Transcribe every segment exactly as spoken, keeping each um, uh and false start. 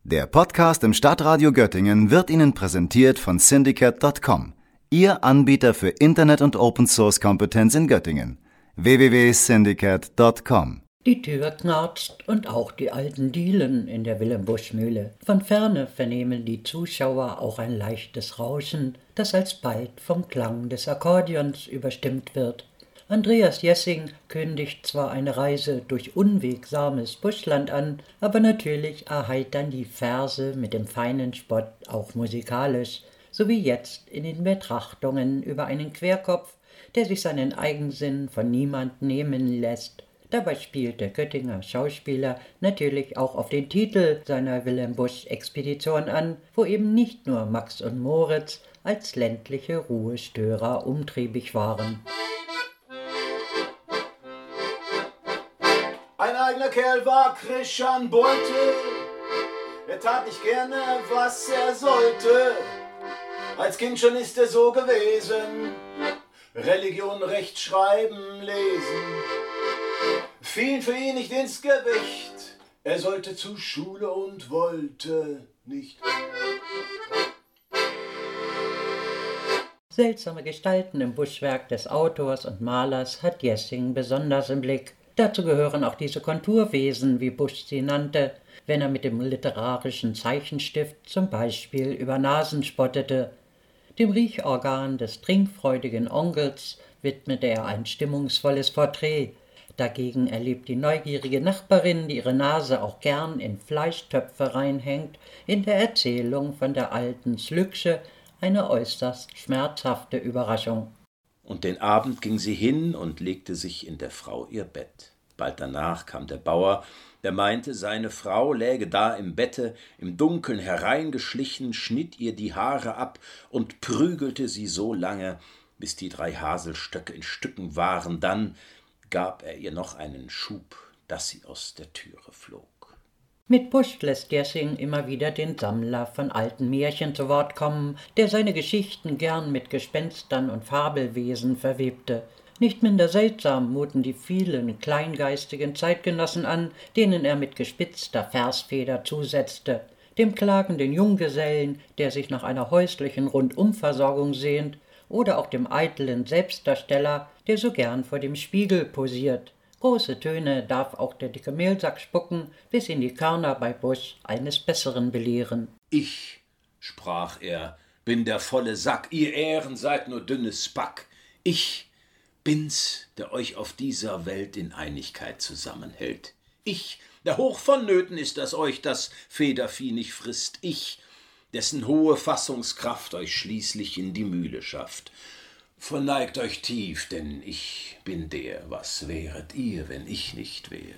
Der Podcast im Stadtradio Göttingen wird Ihnen präsentiert von Syndicate Punkt com, Ihr Anbieter für Internet- und Open-Source-Kompetenz in Göttingen. w w w punkt syndicate punkt com. Die Tür knarzt und auch die alten Dielen in der Wilhelm-Busch-Mühle. Von ferne vernehmen die Zuschauer auch ein leichtes Rauschen, das alsbald vom Klang des Akkordeons überstimmt wird. Andreas Jessing kündigt zwar eine Reise durch unwegsames Buschland an, aber natürlich erheitern die Verse mit dem feinen Spott auch musikalisch, so wie jetzt in den Betrachtungen über einen Querkopf, der sich seinen Eigensinn von niemand nehmen lässt. Dabei spielt der Göttinger Schauspieler natürlich auch auf den Titel seiner Wilhelm-Busch-Expedition an, wo eben nicht nur Max und Moritz als ländliche Ruhestörer umtriebig waren. Ein eigener Kerl war Christian Beute, er tat nicht gerne, was er sollte. Als Kind schon ist er so gewesen, Religion, Rechtschreiben, Lesen fiel für ihn nicht ins Gewicht. Er sollte zur Schule und wollte nicht. Seltsame Gestalten im Buschwerk des Autors und Malers hat Jessing besonders im Blick. Dazu gehören auch diese Konturwesen, wie Busch sie nannte, wenn er mit dem literarischen Zeichenstift zum Beispiel über Nasen spottete. Dem Riechorgan des trinkfreudigen Onkels widmete er ein stimmungsvolles Porträt. Dagegen erlebt die neugierige Nachbarin, die ihre Nase auch gern in Fleischtöpfe reinhängt, in der Erzählung von der alten Slügsche eine äußerst schmerzhafte Überraschung. Und den Abend ging sie hin und legte sich in der Frau ihr Bett. Bald danach kam der Bauer, der meinte, seine Frau läge da im Bette, im Dunkeln hereingeschlichen, schnitt ihr die Haare ab und prügelte sie so lange, bis die drei Haselstöcke in Stücken waren. Dann gab er ihr noch einen Schub, dass sie aus der Türe flog. Mit Busch lässt Jessing immer wieder den Sammler von alten Märchen zu Wort kommen, der seine Geschichten gern mit Gespenstern und Fabelwesen verwebte. Nicht minder seltsam muten die vielen kleingeistigen Zeitgenossen an, denen er mit gespitzter Versfeder zusetzte. Dem klagenden Junggesellen, der sich nach einer häuslichen Rundumversorgung sehnt, oder auch dem eitlen Selbstdarsteller, der so gern vor dem Spiegel posiert. Große Töne darf auch der dicke Mehlsack spucken, bis ihn die Körner bei Busch eines Besseren belehren. »Ich«, sprach er, »bin der volle Sack, ihr Ähren seid nur dünnes Pack. Ich bin's, der euch auf dieser Welt in Einigkeit zusammenhält. Ich, der hoch vonnöten ist, dass euch das Federvieh nicht frisst. Ich, dessen hohe Fassungskraft euch schließlich in die Mühle schafft. Verneigt euch tief, denn ich bin der, was wäret ihr, wenn ich nicht wär?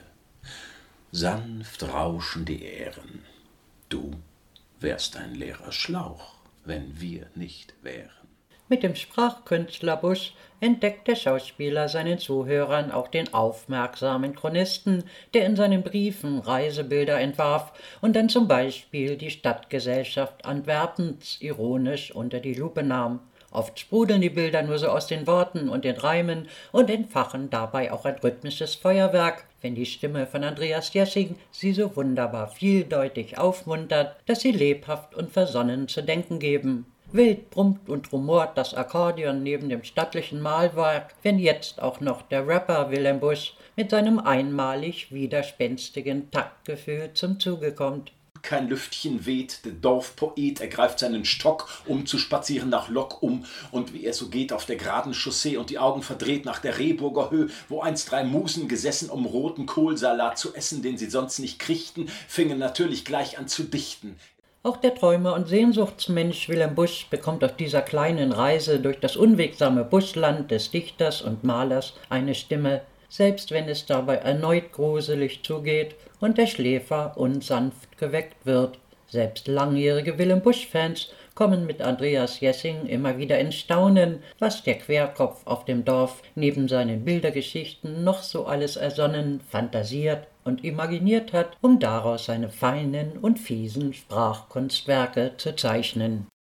Sanft rauschen die Ähren, du wärst ein leerer Schlauch, wenn wir nicht wären.« Mit dem Sprachkünstler Busch entdeckt der Schauspieler seinen Zuhörern auch den aufmerksamen Chronisten, der in seinen Briefen Reisebilder entwarf und dann zum Beispiel die Stadtgesellschaft Antwerpens ironisch unter die Lupe nahm. Oft sprudeln die Bilder nur so aus den Worten und den Reimen und entfachen dabei auch ein rhythmisches Feuerwerk, wenn die Stimme von Andreas Jessing sie so wunderbar vieldeutig aufmuntert, dass sie lebhaft und versonnen zu denken geben. Wild brummt und rumort das Akkordeon neben dem stattlichen Malwerk, wenn jetzt auch noch der Rapper Wilhelm Busch mit seinem einmalig widerspenstigen Taktgefühl zum Zuge kommt. Kein Lüftchen weht, der Dorfpoet ergreift seinen Stock, um zu spazieren nach Loccum, und wie er so geht auf der geraden Chaussee und die Augen verdreht nach der Rehburger Höhe, wo einst drei Musen gesessen, um roten Kohlsalat zu essen, den sie sonst nicht kriegten, fingen natürlich gleich an zu dichten. Auch der Träumer und Sehnsuchtsmensch Wilhelm Busch bekommt auf dieser kleinen Reise durch das unwegsame Buschland des Dichters und Malers eine Stimme, selbst wenn es dabei erneut gruselig zugeht und der Schläfer unsanft geweckt wird. Selbst langjährige Wilhelm Busch-Fans kommen mit Andreas Jessing immer wieder in Staunen, was der Querkopf auf dem Dorf neben seinen Bildergeschichten noch so alles ersonnen, fantasiert und imaginiert hat, um daraus seine feinen und fiesen Sprachkunstwerke zu zeichnen.